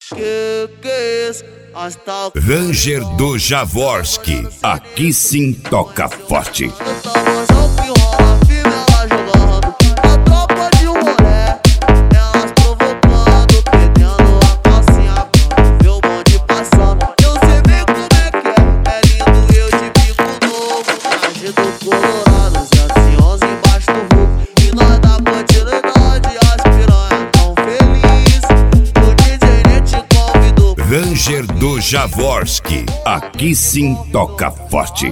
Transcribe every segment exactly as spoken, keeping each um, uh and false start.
Que que é isso? Hasta o Ranger do Jaworski, aqui sim toca forte. Tamborzão que rola, firme ela jogando. A tropa de um rolê, elas provocando, perdendo a calcinha quando vê o bonde passando. Eu sei bem como é que é, é lindo eu de bico novo. Traje do Colorado, zero onze embaixo do vulco. E nós da continuidade, as piranha tão feliz. O D J nem te convidou. Ranger do Jaworski, aqui sim toca forte.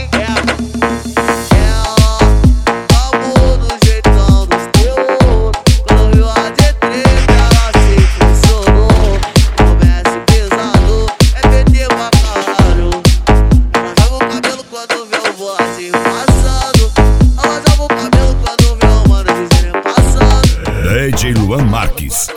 D J Luan Marques.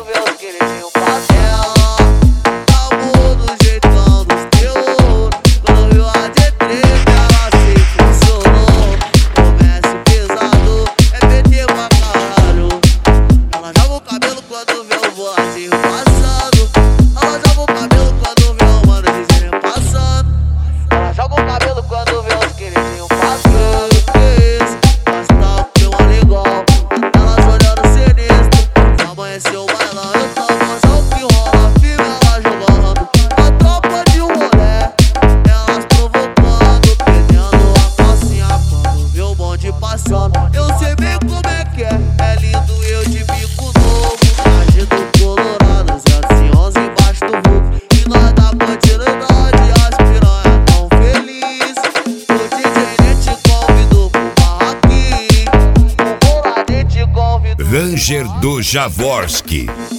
Eu sei bem como é que é, é lindo eu de bico novo. Traje do Colorado, zero onze embaixo do vulco. E nós da continuidade, as piranha tão feliz. O D J nem te convidou pro barraquinho, o Bola nem te convidou. Ranger do Jaworski.